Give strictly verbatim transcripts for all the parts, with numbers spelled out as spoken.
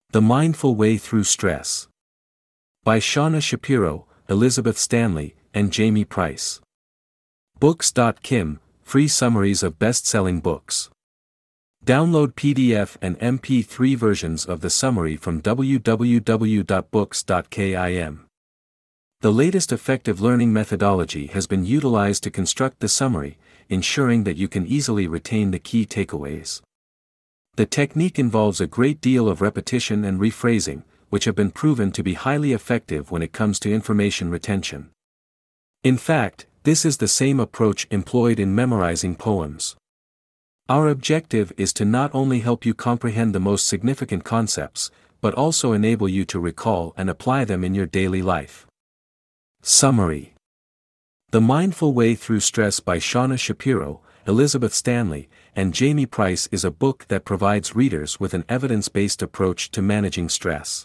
The Mindful Way Through Stress. By Shauna Shapiro, Elizabeth Stanley, and Jamie Price. Books dot kim, free summaries of best-selling books. Download P D F and M P three versions of the summary from w w w dot books dot kim. The latest effective learning methodology has been utilized to construct the summary, ensuring that you can easily retain the key takeaways. The technique involves a great deal of repetition and rephrasing, which have been proven to be highly effective when it comes to information retention. In fact, this is the same approach employed in memorizing poems. Our objective is to not only help you comprehend the most significant concepts, but also enable you to recall and apply them in your daily life. Summary. The Mindful Way Through Stress by Shauna Shapiro, Elizabeth Stanley, and Jamie Price is a book that provides readers with an evidence-based approach to managing stress.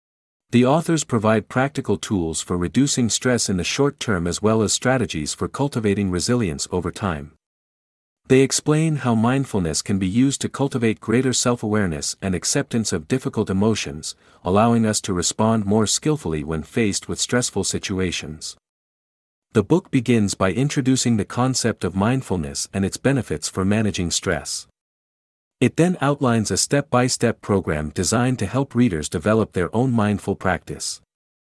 The authors provide practical tools for reducing stress in the short term as well as strategies for cultivating resilience over time. They explain how mindfulness can be used to cultivate greater self-awareness and acceptance of difficult emotions, allowing us to respond more skillfully when faced with stressful situations. The book begins by introducing the concept of mindfulness and its benefits for managing stress. It then outlines a step-by-step program designed to help readers develop their own mindful practice.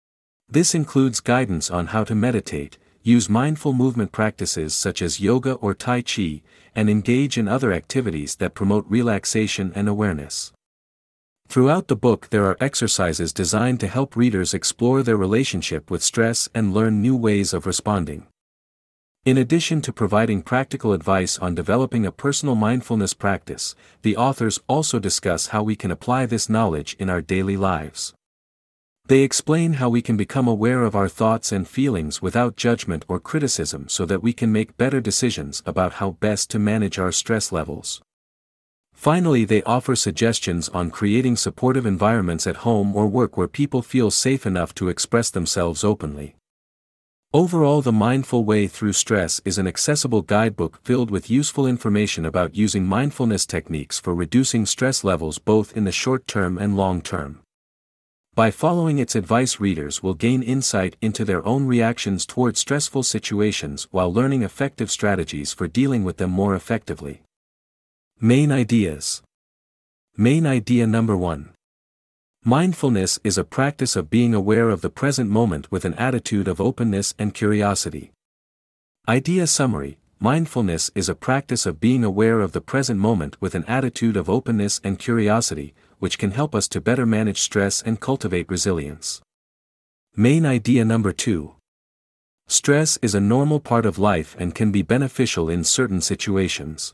This includes guidance on how to meditate, use mindful movement practices such as yoga or Tai Chi, and engage in other activities that promote relaxation and awareness. Throughout the book there are exercises designed to help readers explore their relationship with stress and learn new ways of responding. In addition to providing practical advice on developing a personal mindfulness practice, the authors also discuss how we can apply this knowledge in our daily lives. They explain how we can become aware of our thoughts and feelings without judgment or criticism so that we can make better decisions about how best to manage our stress levels. Finally, they offer suggestions on creating supportive environments at home or work where people feel safe enough to express themselves openly. Overall, The Mindful Way Through Stress is an accessible guidebook filled with useful information about using mindfulness techniques for reducing stress levels both in the short term and long term. By following its advice, readers will gain insight into their own reactions toward stressful situations while learning effective strategies for dealing with them more effectively. Main ideas. Main idea number one. Mindfulness is a practice of being aware of the present moment with an attitude of openness and curiosity. Idea summary. Mindfulness is a practice of being aware of the present moment with an attitude of openness and curiosity, which can help us to better manage stress and cultivate resilience. Main idea number two. Stress is a normal part of life and can be beneficial in certain situations.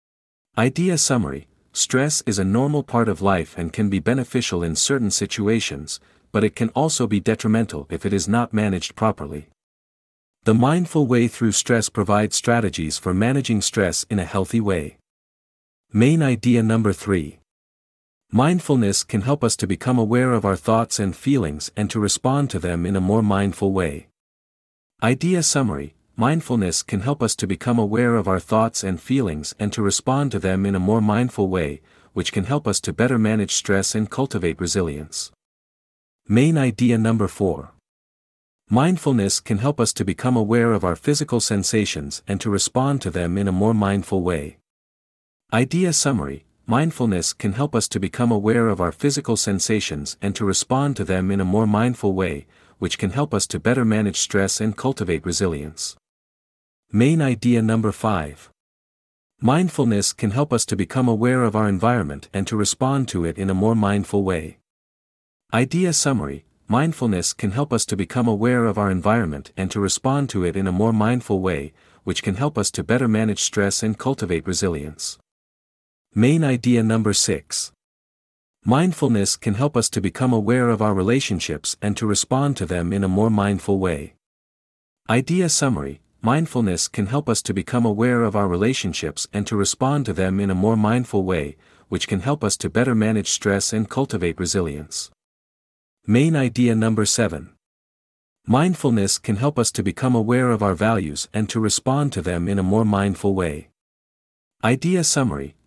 Idea summary. Stress is a normal part of life and can be beneficial in certain situations, but it can also be detrimental if it is not managed properly. The Mindful Way Through Stress provides strategies for managing stress in a healthy way. Main idea number three. Mindfulness can help us to become aware of our thoughts and feelings and to respond to them in a more mindful way. Idea summary. Mindfulness can help us to become aware of our thoughts and feelings and to respond to them in a more mindful way, which can help us to better manage stress and cultivate resilience. Main idea number four. Mindfulness can help us to become aware of our physical sensations and to respond to them in a more mindful way. Idea summary. Mindfulness can help us to become aware of our physical sensations and to respond to them in a more mindful way, which can help us to better manage stress and cultivate resilience. Main idea number five. Mindfulness can help us to become aware of our environment and to respond to it in a more mindful way. Idea summary. Mindfulness can help us to become aware of our environment and to respond to it in a more mindful way, which can help us to better manage stress and cultivate resilience. Main idea number six. Mindfulness can help us to become aware of our relationships and to respond to them in a more mindful way. Idea summary. Mindfulness can help us to become aware of our relationships and to respond to them in a more mindful way, which can help us to better manage stress and cultivate resilience. Main idea number seven. Mindfulness can help us to become aware of our values and to respond to them in a more mindful way. Idea summary.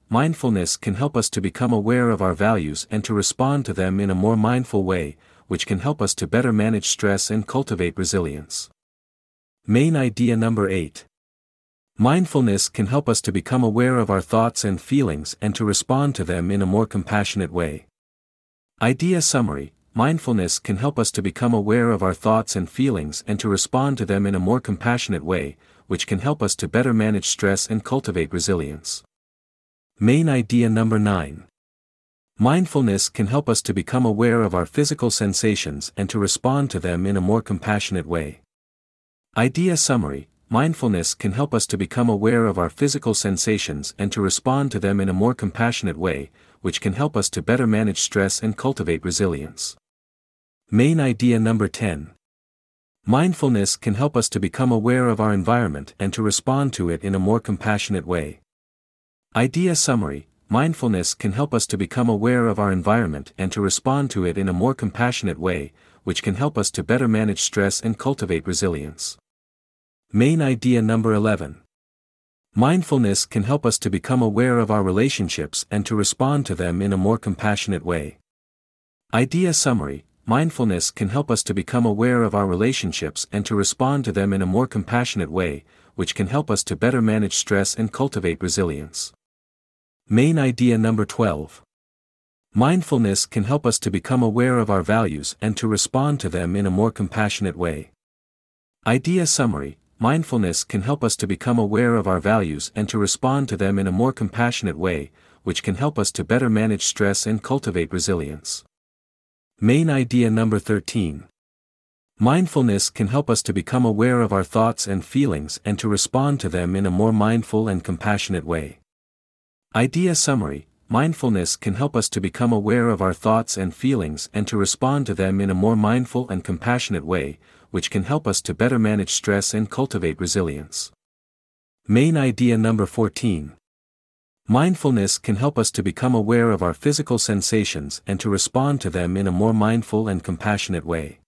mindfulness can help us to become aware of our values and to respond to them in a more mindful way, which can help us to better manage stress and cultivate resilience. Main idea number eight. Mindfulness can help us to become aware of our thoughts and feelings and to respond to them in a more compassionate way. Idea summary: mindfulness can help us to become aware of our thoughts and feelings and to respond to them in a more compassionate way, which can help us to better manage stress and cultivate resilience. Main idea number nine. Mindfulness can help us to become aware of our physical sensations and to respond to them in a more compassionate way. Idea summary: mindfulness can help us to become aware of our physical sensations and to respond to them in a more compassionate way, which can help us to better manage stress and cultivate resilience. Main idea number ten. Mindfulness can help us to become aware of our environment and to respond to it in a more compassionate way. Idea summary: mindfulness can help us to become aware of our environment and to respond to it in a more compassionate way, which can help us to better manage stress and cultivate resilience. Main idea number eleven. Mindfulness can help us to become aware of our relationships and to respond to them in a more compassionate way. Idea summary: mindfulness can help us to become aware of our relationships and to respond to them in a more compassionate way, which can help us to better manage stress and cultivate resilience. Main idea number twelve. Mindfulness can help us to become aware of our values and to respond to them in a more compassionate way. Idea summary: mindfulness can help us to become aware of our values and to respond to them in a more compassionate way, which can help us to better manage stress and cultivate resilience. Main idea number thirteen. Mindfulness can help us to become aware of our thoughts and feelings and to respond to them in a more mindful and compassionate way. Idea summary: mindfulness can help us to become aware of our thoughts and feelings and to respond to them in a more mindful and compassionate way, which can help us to better manage stress and cultivate resilience. Main idea number fourteen. Mindfulness can help us to become aware of our physical sensations and to respond to them in a more mindful and compassionate way.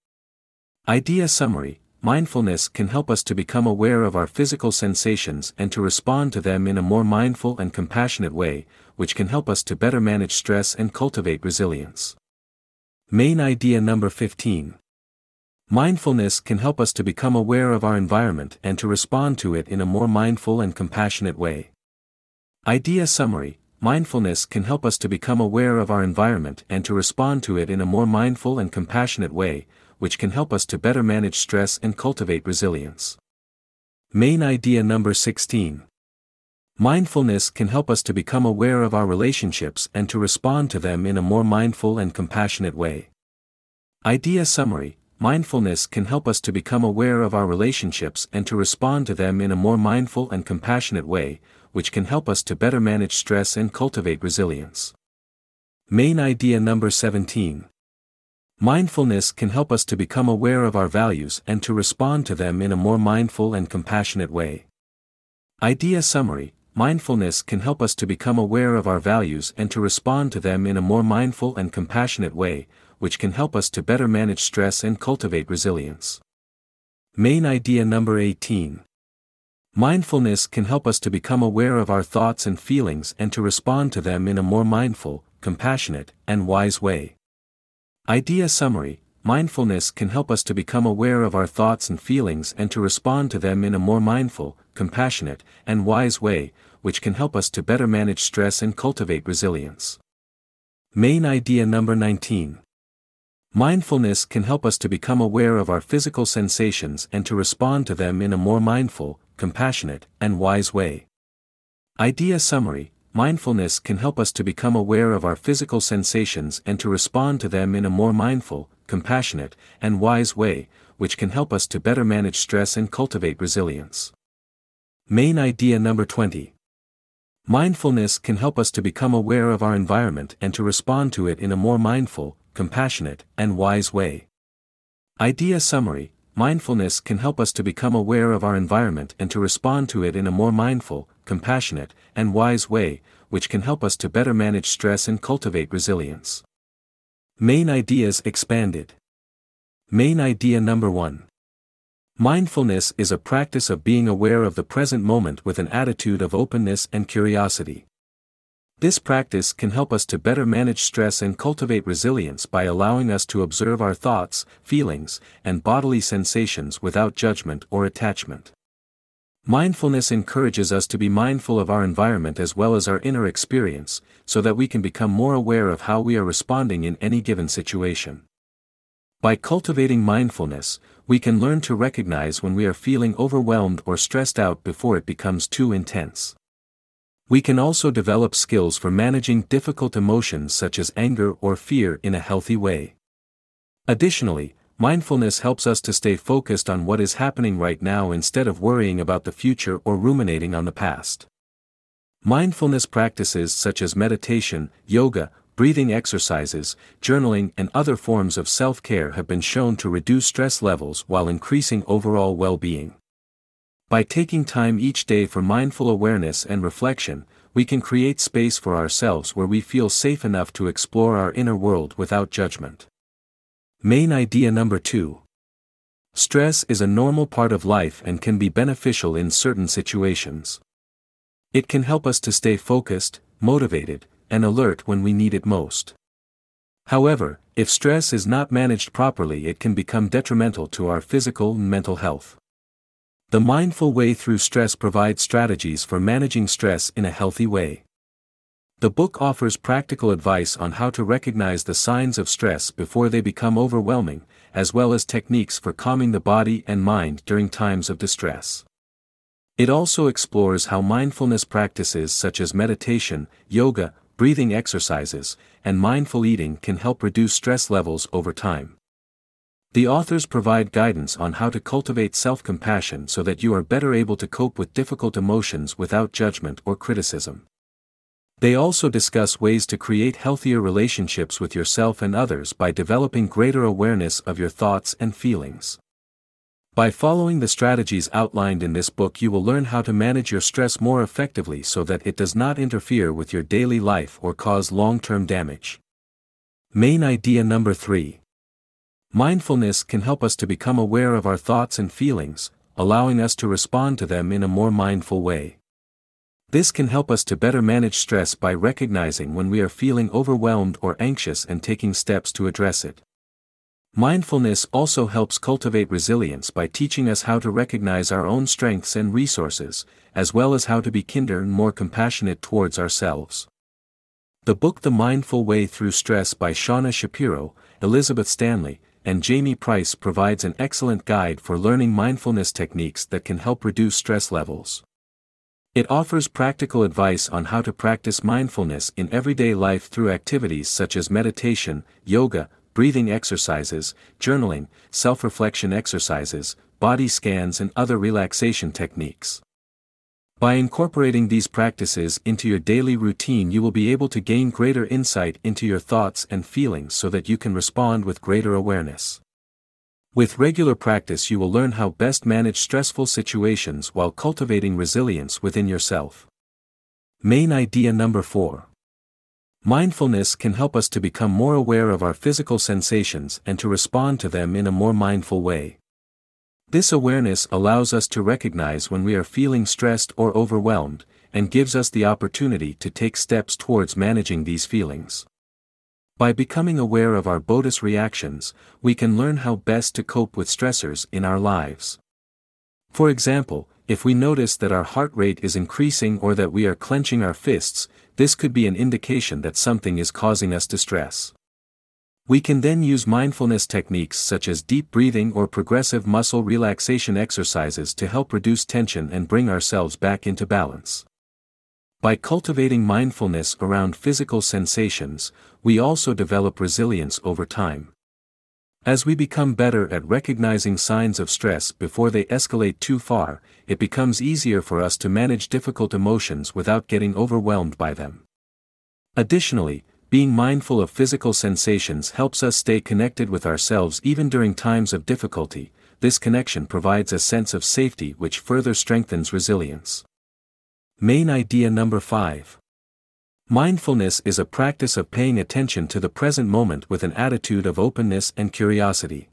Idea summary: mindfulness can help us to become aware of our physical sensations and to respond to them in a more mindful and compassionate way, which can help us to better manage stress and cultivate resilience. Main idea number fifteen. Mindfulness can help us to become aware of our environment and to respond to it in a more mindful and compassionate way. Idea summary: mindfulness can help us to become aware of our environment and to respond to it in a more mindful and compassionate way, which can help us to better manage stress and cultivate resilience. Main idea number sixteen. Mindfulness can help us to become aware of our relationships and to respond to them in a more mindful and compassionate way. Idea summary: mindfulness can help us to become aware of our relationships and to respond to them in a more mindful and compassionate way, which can help us to better manage stress and cultivate resilience. Main idea number seventeen. Mindfulness can help us to become aware of our values and to respond to them in a more mindful and compassionate way. Idea summary: mindfulness can help us to become aware of our values and to respond to them in a more mindful and compassionate way, which can help us to better manage stress and cultivate resilience. Main idea number eighteen. Mindfulness can help us to become aware of our thoughts and feelings and to respond to them in a more mindful, compassionate, and wise way. Idea summary: mindfulness can help us to become aware of our thoughts and feelings and to respond to them in a more mindful, compassionate, and wise way, which can help us to better manage stress and cultivate resilience. Main idea number nineteen. Mindfulness can help us to become aware of our physical sensations and to respond to them in a more mindful, compassionate, and wise way. Idea summary: mindfulness can help us to become aware of our physical sensations and to respond to them in a more mindful, compassionate, and wise way, which can help us to better manage stress and cultivate resilience. Main idea number twenty. Mindfulness can help us to become aware of our environment and to respond to it in a more mindful, compassionate, and wise way. Idea summary: mindfulness can help us to become aware of our environment and to respond to it in a more mindful, compassionate, and wise way, which can help us to better manage stress and cultivate resilience. Main ideas expanded. Main idea number one. Mindfulness is a practice of being aware of the present moment with an attitude of openness and curiosity. This practice can help us to better manage stress and cultivate resilience by allowing us to observe our thoughts, feelings, and bodily sensations without judgment or attachment. Mindfulness encourages us to be mindful of our environment as well as our inner experience, so that we can become more aware of how we are responding in any given situation. By cultivating mindfulness, we can learn to recognize when we are feeling overwhelmed or stressed out before it becomes too intense. We can also develop skills for managing difficult emotions such as anger or fear in a healthy way. Additionally, mindfulness helps us to stay focused on what is happening right now instead of worrying about the future or ruminating on the past. Mindfulness practices such as meditation, yoga, breathing exercises, journaling, and other forms of self-care have been shown to reduce stress levels while increasing overall well-being. By taking time each day for mindful awareness and reflection, we can create space for ourselves where we feel safe enough to explore our inner world without judgment. Main idea number two. Stress is a normal part of life and can be beneficial in certain situations. It can help us to stay focused, motivated, and alert when we need it most. However, if stress is not managed properly, it can become detrimental to our physical and mental health. The Mindful Way Through Stress provides strategies for managing stress in a healthy way. The book offers practical advice on how to recognize the signs of stress before they become overwhelming, as well as techniques for calming the body and mind during times of distress. It also explores how mindfulness practices such as meditation, yoga, breathing exercises, and mindful eating can help reduce stress levels over time. The authors provide guidance on how to cultivate self-compassion so that you are better able to cope with difficult emotions without judgment or criticism. They also discuss ways to create healthier relationships with yourself and others by developing greater awareness of your thoughts and feelings. By following the strategies outlined in this book, you will learn how to manage your stress more effectively so that it does not interfere with your daily life or cause long-term damage. Main idea number three. Mindfulness can help us to become aware of our thoughts and feelings, allowing us to respond to them in a more mindful way. This can help us to better manage stress by recognizing when we are feeling overwhelmed or anxious and taking steps to address it. Mindfulness also helps cultivate resilience by teaching us how to recognize our own strengths and resources, as well as how to be kinder and more compassionate towards ourselves. The book The Mindful Way Through Stress by Shauna Shapiro, Elizabeth Stanley, and Jamie Price provides an excellent guide for learning mindfulness techniques that can help reduce stress levels. It offers practical advice on how to practice mindfulness in everyday life through activities such as meditation, yoga, breathing exercises, journaling, self-reflection exercises, body scans, and other relaxation techniques. By incorporating these practices into your daily routine, you will be able to gain greater insight into your thoughts and feelings so that you can respond with greater awareness. With regular practice, you will learn how best manage stressful situations while cultivating resilience within yourself. Main idea number four. Mindfulness can help us to become more aware of our physical sensations and to respond to them in a more mindful way. This awareness allows us to recognize when we are feeling stressed or overwhelmed, and gives us the opportunity to take steps towards managing these feelings. By becoming aware of our body's reactions, we can learn how best to cope with stressors in our lives. For example, if we notice that our heart rate is increasing or that we are clenching our fists, this could be an indication that something is causing us distress. We can then use mindfulness techniques such as deep breathing or progressive muscle relaxation exercises to help reduce tension and bring ourselves back into balance. By cultivating mindfulness around physical sensations, we also develop resilience over time. As we become better at recognizing signs of stress before they escalate too far, it becomes easier for us to manage difficult emotions without getting overwhelmed by them. Additionally, being mindful of physical sensations helps us stay connected with ourselves even during times of difficulty. This connection provides a sense of safety which further strengthens resilience. Main idea number five. Mindfulness is a practice of paying attention to the present moment with an attitude of openness and curiosity.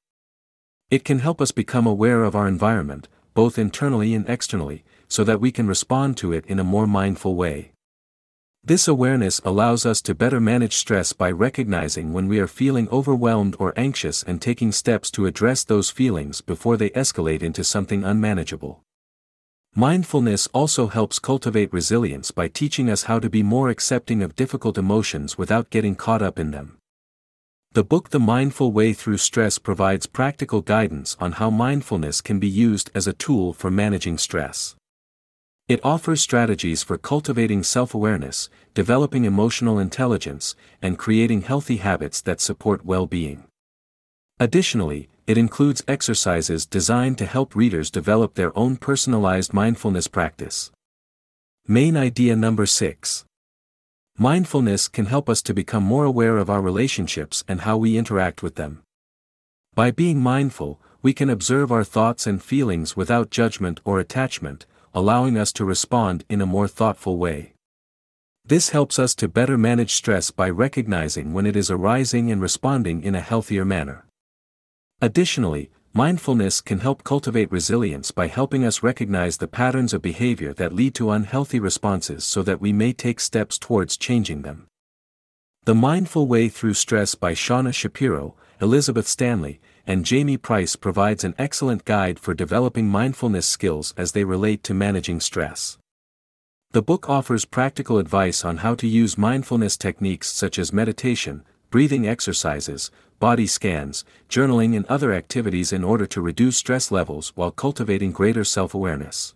It can help us become aware of our environment, both internally and externally, so that we can respond to it in a more mindful way. This awareness allows us to better manage stress by recognizing when we are feeling overwhelmed or anxious and taking steps to address those feelings before they escalate into something unmanageable. Mindfulness also helps cultivate resilience by teaching us how to be more accepting of difficult emotions without getting caught up in them. The book The Mindful Way Through Stress provides practical guidance on how mindfulness can be used as a tool for managing stress. It offers strategies for cultivating self-awareness, developing emotional intelligence, and creating healthy habits that support well-being. Additionally, it includes exercises designed to help readers develop their own personalized mindfulness practice. Main idea number six. Mindfulness can help us to become more aware of our relationships and how we interact with them. By being mindful, we can observe our thoughts and feelings without judgment or attachment, allowing us to respond in a more thoughtful way. This helps us to better manage stress by recognizing when it is arising and responding in a healthier manner. Additionally, mindfulness can help cultivate resilience by helping us recognize the patterns of behavior that lead to unhealthy responses so that we may take steps towards changing them. The Mindful Way Through Stress by Shauna Shapiro, Elizabeth Stanley, and Jamie Price provides an excellent guide for developing mindfulness skills as they relate to managing stress. The book offers practical advice on how to use mindfulness techniques such as meditation, breathing exercises, body scans, journaling and other activities in order to reduce stress levels while cultivating greater self-awareness.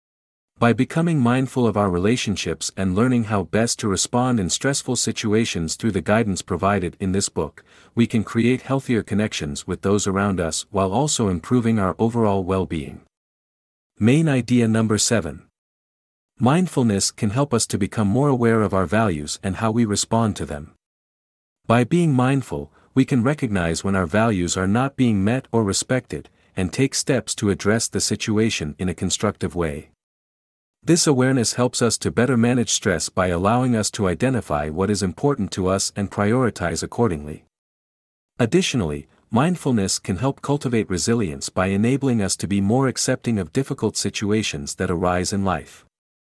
By becoming mindful of our relationships and learning how best to respond in stressful situations through the guidance provided in this book, we can create healthier connections with those around us while also improving our overall well-being. Main idea number seven. Mindfulness can help us to become more aware of our values and how we respond to them. By being mindful, we can recognize when our values are not being met or respected, and take steps to address the situation in a constructive way. This awareness helps us to better manage stress by allowing us to identify what is important to us and prioritize accordingly. Additionally, mindfulness can help cultivate resilience by enabling us to be more accepting of difficult situations that arise in life.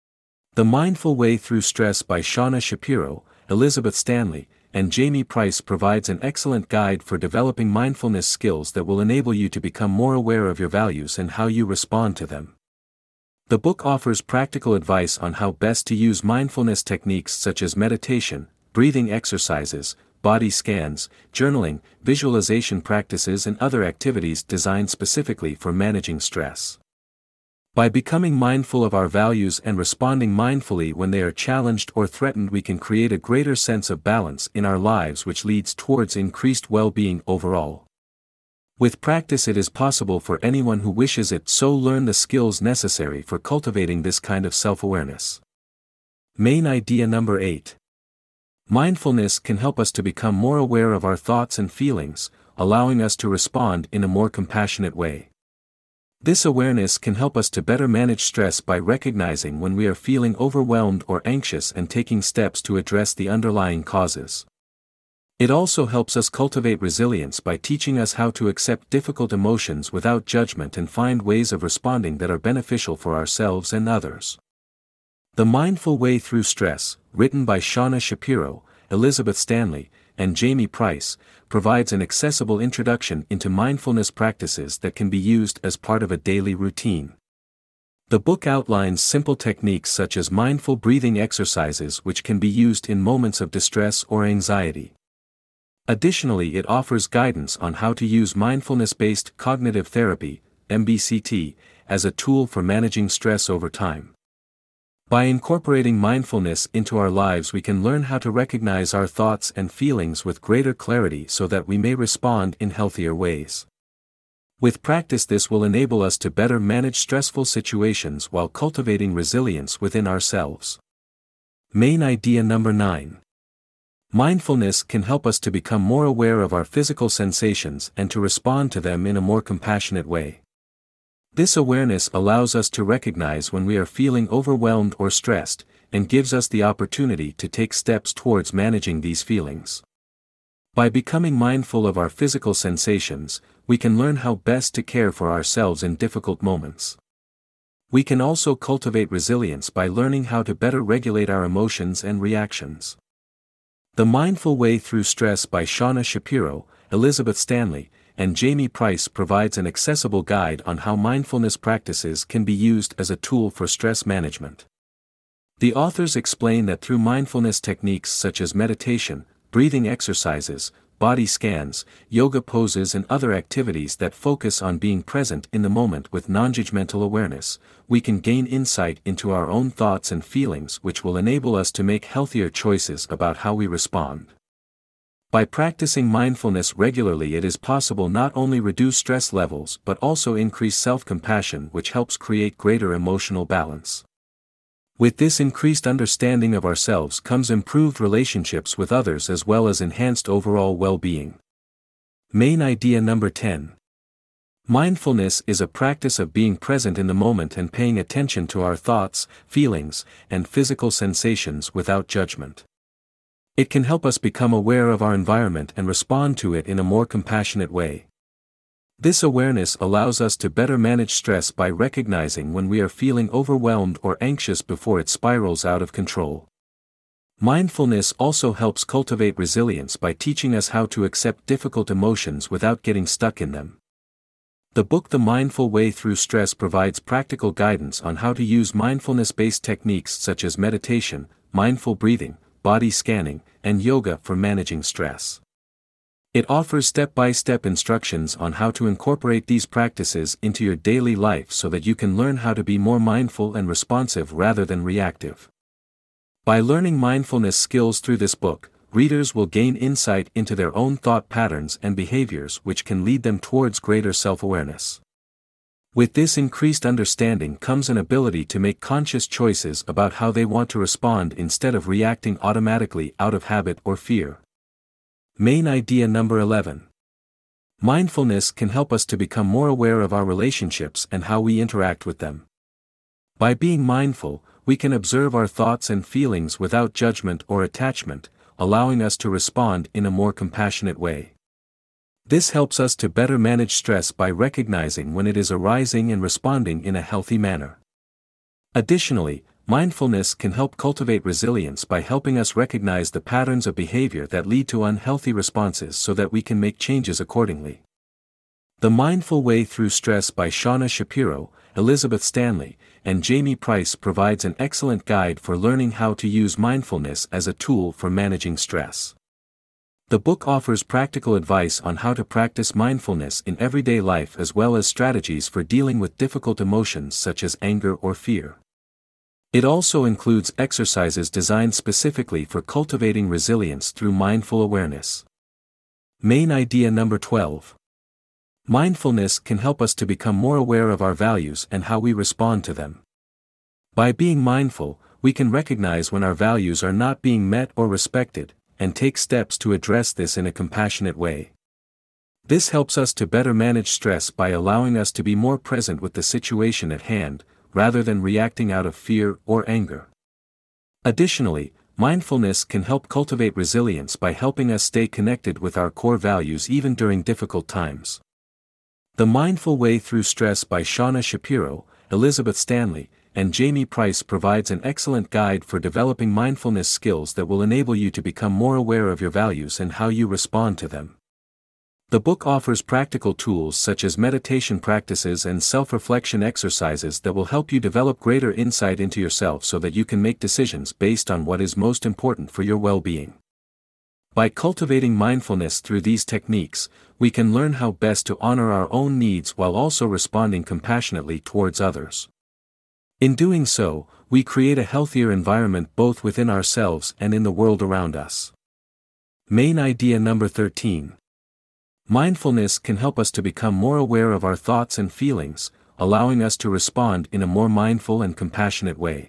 The Mindful Way Through Stress by Shauna Shapiro, Elizabeth Stanley, and Jamie Price provides an excellent guide for developing mindfulness skills that will enable you to become more aware of your values and how you respond to them. The book offers practical advice on how best to use mindfulness techniques such as meditation, breathing exercises, body scans, journaling, visualization practices and other activities designed specifically for managing stress. By becoming mindful of our values and responding mindfully when they are challenged or threatened, we can create a greater sense of balance in our lives, which leads towards increased well-being overall. With practice, it is possible for anyone who wishes it so learn the skills necessary for cultivating this kind of self-awareness. Main idea number eight. Mindfulness can help us to become more aware of our thoughts and feelings, allowing us to respond in a more compassionate way. This awareness can help us to better manage stress by recognizing when we are feeling overwhelmed or anxious and taking steps to address the underlying causes. It also helps us cultivate resilience by teaching us how to accept difficult emotions without judgment and find ways of responding that are beneficial for ourselves and others. The Mindful Way Through Stress, written by Shauna Shapiro, Elizabeth Stanley, and Jamie Price, provides an accessible introduction into mindfulness practices that can be used as part of a daily routine. The book outlines simple techniques such as mindful breathing exercises which can be used in moments of distress or anxiety. Additionally, it offers guidance on how to use mindfulness-based cognitive therapy, M B C T, as a tool for managing stress over time. By incorporating mindfulness into our lives, we can learn how to recognize our thoughts and feelings with greater clarity so that we may respond in healthier ways. With practice, this will enable us to better manage stressful situations while cultivating resilience within ourselves. Main idea number nine. Mindfulness can help us to become more aware of our physical sensations and to respond to them in a more compassionate way. This awareness allows us to recognize when we are feeling overwhelmed or stressed, and gives us the opportunity to take steps towards managing these feelings. By becoming mindful of our physical sensations, we can learn how best to care for ourselves in difficult moments. We can also cultivate resilience by learning how to better regulate our emotions and reactions. The Mindful Way Through Stress by Shauna Shapiro, Elizabeth Stanley, and Jamie Price provides an accessible guide on how mindfulness practices can be used as a tool for stress management. The authors explain that through mindfulness techniques such as meditation, breathing exercises, body scans, yoga poses and other activities that focus on being present in the moment with non-judgmental awareness, we can gain insight into our own thoughts and feelings which will enable us to make healthier choices about how we respond. By practicing mindfulness regularly, it is possible not only reduce stress levels but also increase self-compassion, which helps create greater emotional balance. With this increased understanding of ourselves comes improved relationships with others as well as enhanced overall well-being. Main idea number ten. Mindfulness is a practice of being present in the moment and paying attention to our thoughts, feelings, and physical sensations without judgment. It can help us become aware of our environment and respond to it in a more compassionate way. This awareness allows us to better manage stress by recognizing when we are feeling overwhelmed or anxious before it spirals out of control. Mindfulness also helps cultivate resilience by teaching us how to accept difficult emotions without getting stuck in them. The book The Mindful Way Through Stress provides practical guidance on how to use mindfulness-based techniques such as meditation, mindful breathing, body scanning, and yoga for managing stress. It offers step-by-step instructions on how to incorporate these practices into your daily life so that you can learn how to be more mindful and responsive rather than reactive. By learning mindfulness skills through this book, readers will gain insight into their own thought patterns and behaviors, which can lead them towards greater self-awareness. With this increased understanding comes an ability to make conscious choices about how they want to respond instead of reacting automatically out of habit or fear. Main idea number eleven. Mindfulness can help us to become more aware of our relationships and how we interact with them. By being mindful, we can observe our thoughts and feelings without judgment or attachment, allowing us to respond in a more compassionate way. This helps us to better manage stress by recognizing when it is arising and responding in a healthy manner. Additionally, mindfulness can help cultivate resilience by helping us recognize the patterns of behavior that lead to unhealthy responses so that we can make changes accordingly. The Mindful Way Through Stress by Shauna Shapiro, Elizabeth Stanley, and Jamie Price provides an excellent guide for learning how to use mindfulness as a tool for managing stress. The book offers practical advice on how to practice mindfulness in everyday life as well as strategies for dealing with difficult emotions such as anger or fear. It also includes exercises designed specifically for cultivating resilience through mindful awareness. Main idea number twelve. Mindfulness can help us to become more aware of our values and how we respond to them. By being mindful, we can recognize when our values are not being met or respected, and take steps to address this in a compassionate way. This helps us to better manage stress by allowing us to be more present with the situation at hand, rather than reacting out of fear or anger. Additionally, mindfulness can help cultivate resilience by helping us stay connected with our core values even during difficult times. The Mindful Way Through Stress by Shauna Shapiro, Elizabeth Stanley, and Jamie Price provides an excellent guide for developing mindfulness skills that will enable you to become more aware of your values and how you respond to them. The book offers practical tools such as meditation practices and self-reflection exercises that will help you develop greater insight into yourself so that you can make decisions based on what is most important for your well-being. By cultivating mindfulness through these techniques, we can learn how best to honor our own needs while also responding compassionately towards others. In doing so, we create a healthier environment both within ourselves and in the world around us. Main idea number thirteen. Mindfulness can help us to become more aware of our thoughts and feelings, allowing us to respond in a more mindful and compassionate way.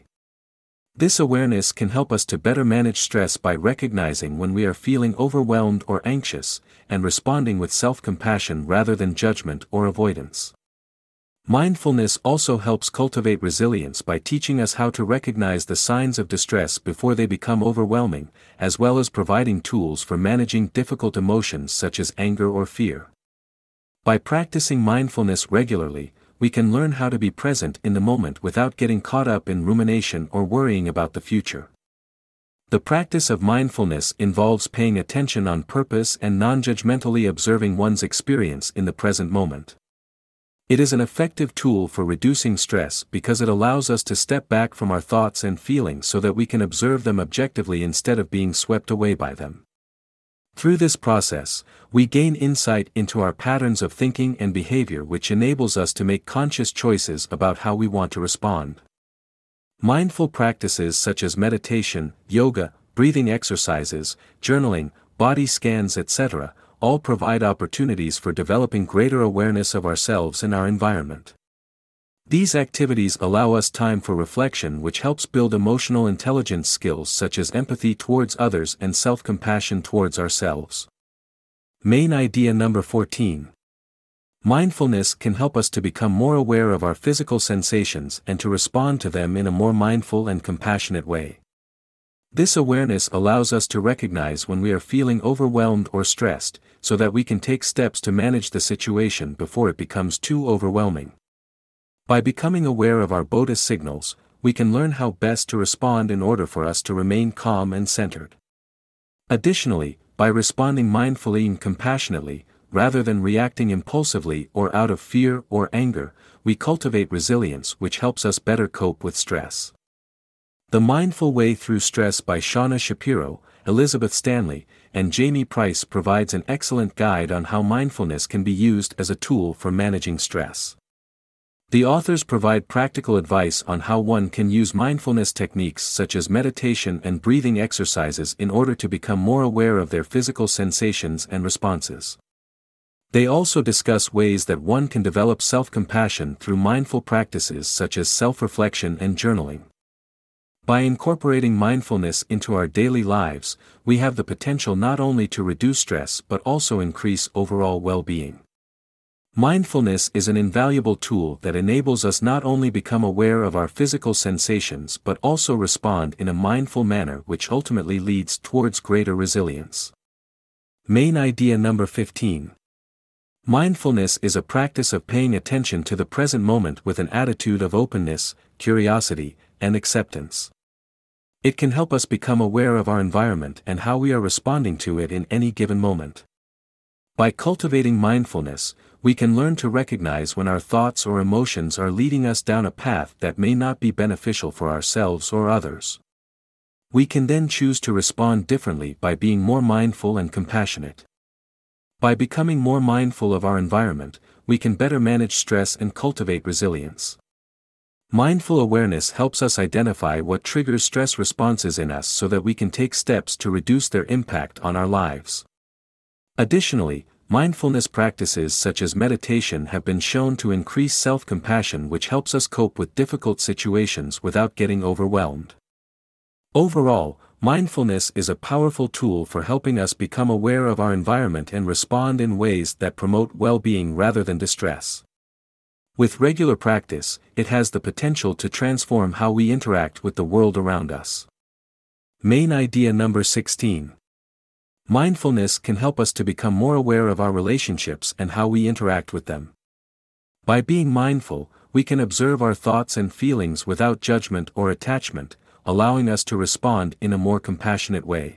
This awareness can help us to better manage stress by recognizing when we are feeling overwhelmed or anxious, and responding with self-compassion rather than judgment or avoidance. Mindfulness also helps cultivate resilience by teaching us how to recognize the signs of distress before they become overwhelming, as well as providing tools for managing difficult emotions such as anger or fear. By practicing mindfulness regularly, we can learn how to be present in the moment without getting caught up in rumination or worrying about the future. The practice of mindfulness involves paying attention on purpose and non-judgmentally observing one's experience in the present moment. It is an effective tool for reducing stress because it allows us to step back from our thoughts and feelings so that we can observe them objectively instead of being swept away by them. Through this process, we gain insight into our patterns of thinking and behavior, which enables us to make conscious choices about how we want to respond. Mindful practices such as meditation, yoga, breathing exercises, journaling, body scans, et cetera, all provide opportunities for developing greater awareness of ourselves and our environment. These activities allow us time for reflection, which helps build emotional intelligence skills such as empathy towards others and self-compassion towards ourselves. Main idea number fourteen. Mindfulness can help us to become more aware of our physical sensations and to respond to them in a more mindful and compassionate way. This awareness allows us to recognize when we are feeling overwhelmed or stressed, so that we can take steps to manage the situation before it becomes too overwhelming. By becoming aware of our bodhi signals, we can learn how best to respond in order for us to remain calm and centered. Additionally, by responding mindfully and compassionately, rather than reacting impulsively or out of fear or anger, we cultivate resilience, which helps us better cope with stress. The Mindful Way Through Stress by Shauna Shapiro, Elizabeth Stanley, and Jamie Price provides an excellent guide on how mindfulness can be used as a tool for managing stress. The authors provide practical advice on how one can use mindfulness techniques such as meditation and breathing exercises in order to become more aware of their physical sensations and responses. They also discuss ways that one can develop self-compassion through mindful practices such as self-reflection and journaling. By incorporating mindfulness into our daily lives, we have the potential not only to reduce stress but also increase overall well-being. Mindfulness is an invaluable tool that enables us not only become aware of our physical sensations but also respond in a mindful manner, which ultimately leads towards greater resilience. Main idea number fifteen. Mindfulness is a practice of paying attention to the present moment with an attitude of openness, curiosity, and acceptance. It can help us become aware of our environment and how we are responding to it in any given moment. By cultivating mindfulness, we can learn to recognize when our thoughts or emotions are leading us down a path that may not be beneficial for ourselves or others. We can then choose to respond differently by being more mindful and compassionate. By becoming more mindful of our environment, we can better manage stress and cultivate resilience. Mindful awareness helps us identify what triggers stress responses in us so that we can take steps to reduce their impact on our lives. Additionally, mindfulness practices such as meditation have been shown to increase self-compassion, which helps us cope with difficult situations without getting overwhelmed. Overall, mindfulness is a powerful tool for helping us become aware of our environment and respond in ways that promote well-being rather than distress. With regular practice, it has the potential to transform how we interact with the world around us. Main idea number sixteen. Mindfulness can help us to become more aware of our relationships and how we interact with them. By being mindful, we can observe our thoughts and feelings without judgment or attachment, allowing us to respond in a more compassionate way.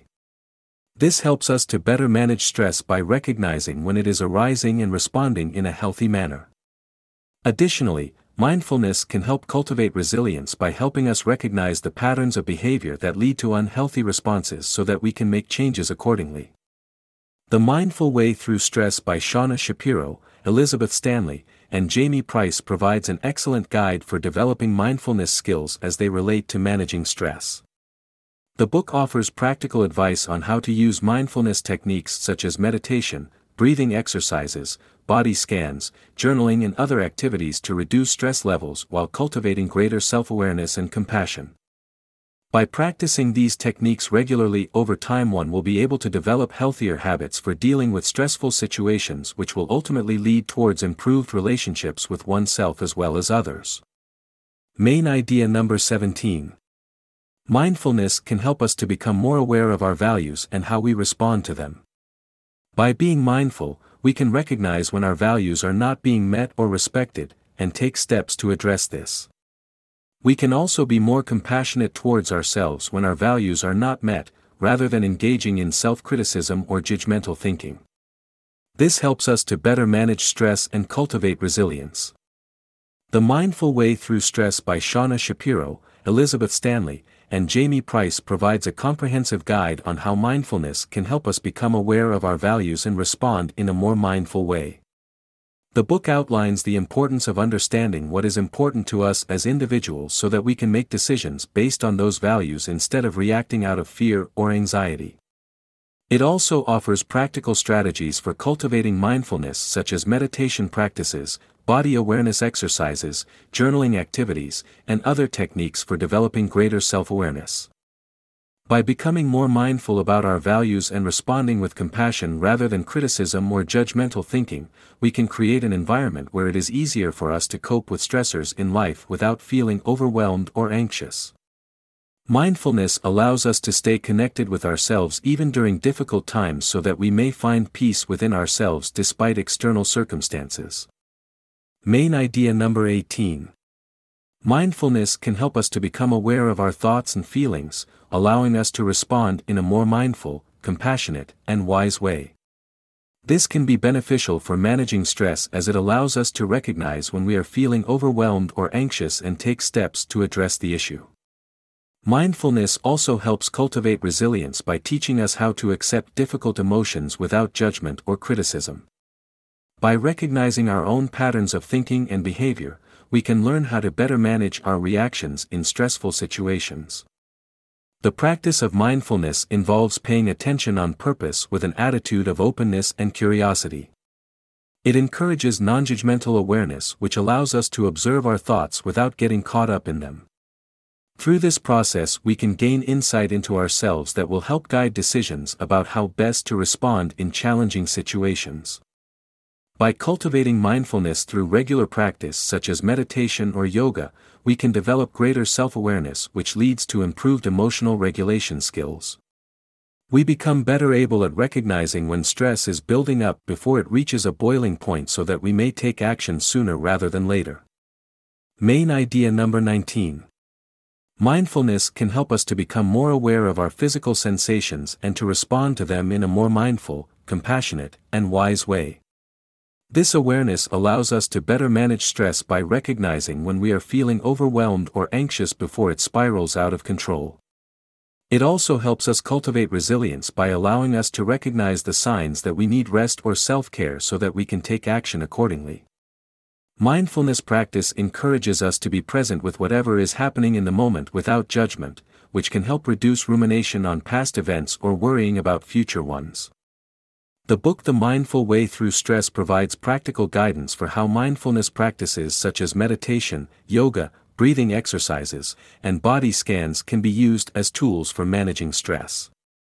This helps us to better manage stress by recognizing when it is arising and responding in a healthy manner. Additionally, mindfulness can help cultivate resilience by helping us recognize the patterns of behavior that lead to unhealthy responses so that we can make changes accordingly. The Mindful Way Through Stress by Shauna Shapiro, Elizabeth Stanley, and Jamie Price provides an excellent guide for developing mindfulness skills as they relate to managing stress. The book offers practical advice on how to use mindfulness techniques such as meditation, breathing exercises, body scans, journaling, and other activities to reduce stress levels while cultivating greater self-awareness and compassion. By practicing these techniques regularly over time, one will be able to develop healthier habits for dealing with stressful situations, which will ultimately lead towards improved relationships with oneself as well as others. Main idea number seventeen. Mindfulness can help us to become more aware of our values and how we respond to them. By being mindful, we can recognize when our values are not being met or respected, and take steps to address this. We can also be more compassionate towards ourselves when our values are not met, rather than engaging in self-criticism or judgmental thinking. This helps us to better manage stress and cultivate resilience. The Mindful Way Through Stress by Shauna Shapiro, Elizabeth Stanley, and Jamie Price provides a comprehensive guide on how mindfulness can help us become aware of our values and respond in a more mindful way. The book outlines the importance of understanding what is important to us as individuals so that we can make decisions based on those values instead of reacting out of fear or anxiety. It also offers practical strategies for cultivating mindfulness such as meditation practices, body awareness exercises, journaling activities, and other techniques for developing greater self-awareness. By becoming more mindful about our values and responding with compassion rather than criticism or judgmental thinking, we can create an environment where it is easier for us to cope with stressors in life without feeling overwhelmed or anxious. Mindfulness allows us to stay connected with ourselves even during difficult times so that we may find peace within ourselves despite external circumstances. Main idea number eighteen. Mindfulness can help us to become aware of our thoughts and feelings, allowing us to respond in a more mindful, compassionate, and wise way. This can be beneficial for managing stress as it allows us to recognize when we are feeling overwhelmed or anxious and take steps to address the issue. Mindfulness also helps cultivate resilience by teaching us how to accept difficult emotions without judgment or criticism. By recognizing our own patterns of thinking and behavior, we can learn how to better manage our reactions in stressful situations. The practice of mindfulness involves paying attention on purpose with an attitude of openness and curiosity. It encourages non-judgmental awareness, which allows us to observe our thoughts without getting caught up in them. Through this process we can gain insight into ourselves that will help guide decisions about how best to respond in challenging situations. By cultivating mindfulness through regular practice such as meditation or yoga, we can develop greater self-awareness which leads to improved emotional regulation skills. We become better able at recognizing when stress is building up before it reaches a boiling point so that we may take action sooner rather than later. Main idea number nineteen. Mindfulness can help us to become more aware of our physical sensations and to respond to them in a more mindful, compassionate, and wise way. This awareness allows us to better manage stress by recognizing when we are feeling overwhelmed or anxious before it spirals out of control. It also helps us cultivate resilience by allowing us to recognize the signs that we need rest or self-care so that we can take action accordingly. Mindfulness practice encourages us to be present with whatever is happening in the moment without judgment, which can help reduce rumination on past events or worrying about future ones. The book The Mindful Way Through Stress provides practical guidance for how mindfulness practices such as meditation, yoga, breathing exercises, and body scans can be used as tools for managing stress.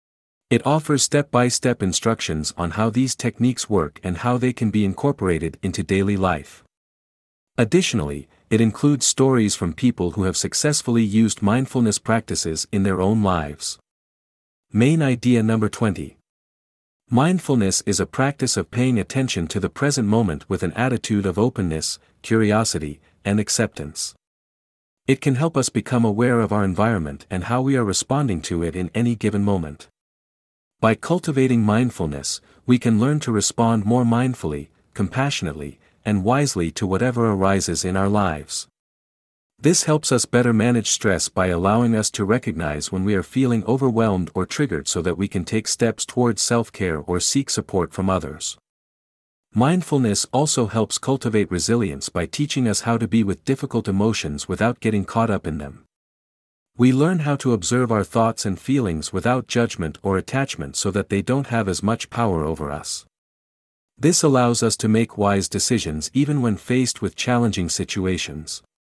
It offers step-by-step instructions on how these techniques work and how they can be incorporated into daily life. Additionally, it includes stories from people who have successfully used mindfulness practices in their own lives. Main idea number twenty. Mindfulness is a practice of paying attention to the present moment with an attitude of openness, curiosity, and acceptance. It can help us become aware of our environment and how we are responding to it in any given moment. By cultivating mindfulness, we can learn to respond more mindfully, compassionately, and wisely to whatever arises in our lives. This helps us better manage stress by allowing us to recognize when we are feeling overwhelmed or triggered so that we can take steps towards self-care or seek support from others. Mindfulness also helps cultivate resilience by teaching us how to be with difficult emotions without getting caught up in them. We learn how to observe our thoughts and feelings without judgment or attachment so that they don't have as much power over us. This allows us to make wise decisions even when faced with challenging situations.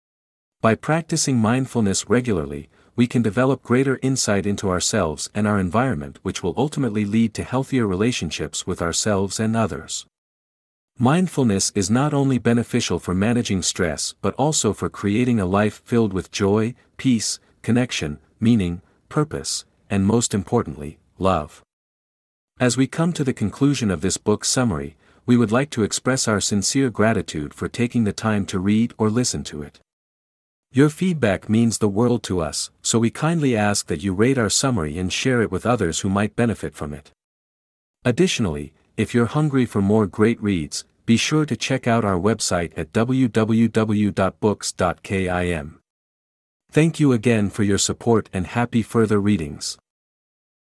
By practicing mindfulness regularly, we can develop greater insight into ourselves and our environment, which will ultimately lead to healthier relationships with ourselves and others. Mindfulness is not only beneficial for managing stress but also for creating a life filled with joy, peace, connection, meaning, purpose, and most importantly, love. As we come to the conclusion of this book summary, we would like to express our sincere gratitude for taking the time to read or listen to it. Your feedback means the world to us, so we kindly ask that you rate our summary and share it with others who might benefit from it. Additionally, if you're hungry for more great reads, be sure to check out our website at w w w dot books dot kim. Thank you again for your support and happy further readings.